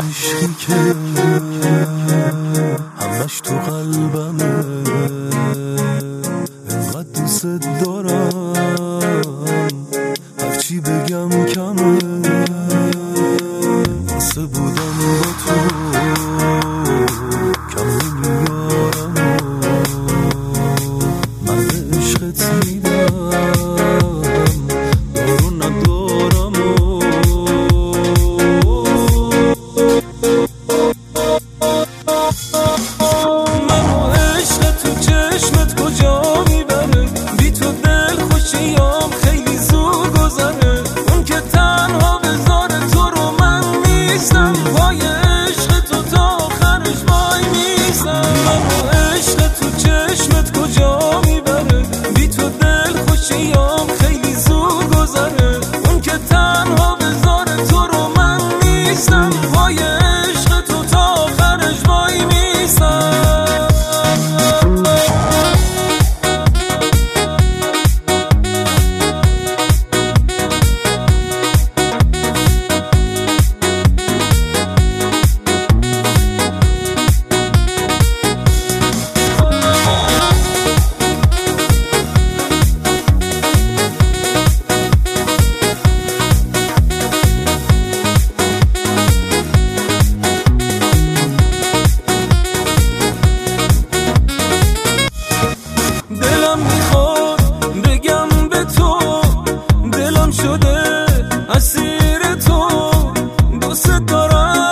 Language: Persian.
عشقی که همش تو قلبمه، انقدر دوست دارم هرچی بگم کمه. واسه بودم با تو کم نمیارم من به عشقت میدم دارو ندارم منو عشق تو چشمت کجا میبره، بی تو دل خوشیام خیلی زود گذره. اون که تنها بذاره تو رو من نیستم، پای عشق تو تا آخرش وای میستم. منو عشق تو چشمت کجا میبره، بی تو دل خوشیام خیلی زود گذره. اون که تنها بذاره تو رو من نیستم، پای عشق تو تا آخرش وای میستم. دلم میخواد بگم به تو، دلم شده اسیر تو، دوست دارم